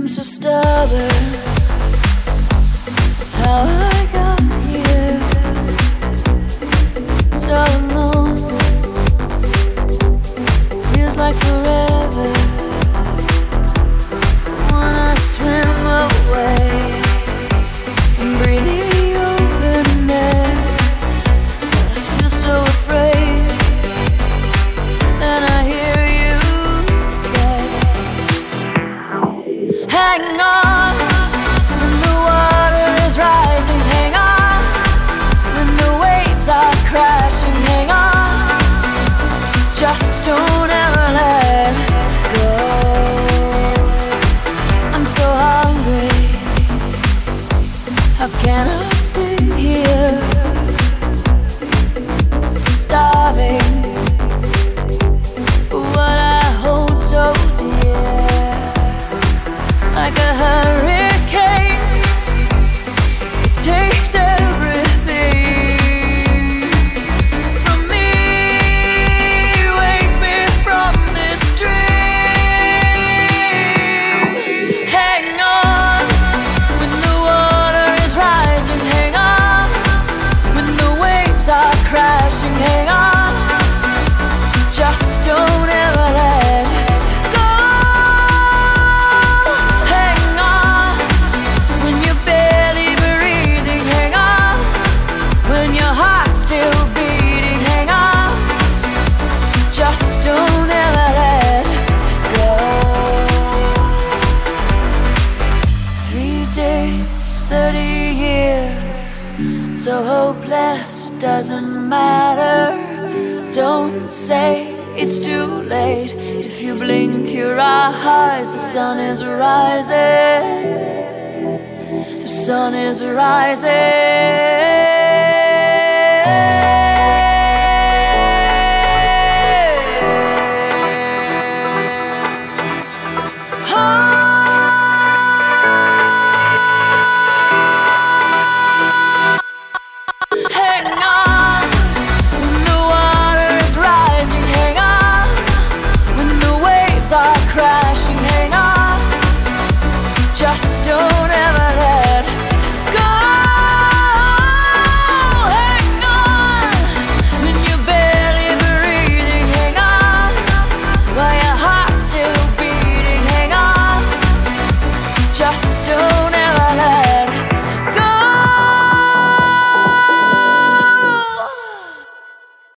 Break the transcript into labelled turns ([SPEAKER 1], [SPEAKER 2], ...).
[SPEAKER 1] so stubborn. That's how I got here. So alone. Feels like forever. Wanna swim away and breathe the open air, but I feel so afraid. Then I hear you say, hang on, when the water is rising, hang on, when the waves are crashing, hang on, just don't ever let go. I'm so hungry, how can I stay here? Starving for what I hold so dear. Like a hurricane, it takes everything from me. Wake me from this dream. Hang on, when the water is rising, hang on, when the waves are crashing, hang on, just don't ever let go. Hang on, when you're barely breathing, hang on, when your heart's still beating, hang on, just don't ever let go. 3 days, 30 years, so hopeless, it doesn't matter. Don't say it's too late. If you blink your eyes, the sun is rising. The sun is rising. Hang on, when the water is rising, hang on, when the waves are crashing, hang on, just don't ever let go. Hang on, when you're barely breathing, hang on, while your heart's still beating, hang on, just don't